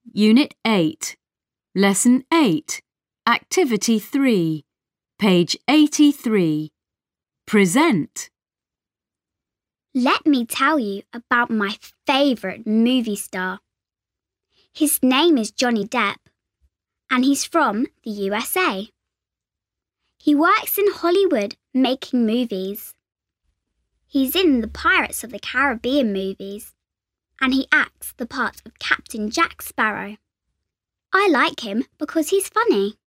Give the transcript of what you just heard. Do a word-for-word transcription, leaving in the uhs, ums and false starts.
Unit eight, Lesson eight, Activity three, page eighty-three. Present. Let me tell you about my favourite movie star. His name is Johnny Depp, and he's from the U S A. He works in Hollywood making movies. He's in the Pirates of the Caribbean movies, and he acts the part of Captain Jack Sparrow. I like him because he's funny.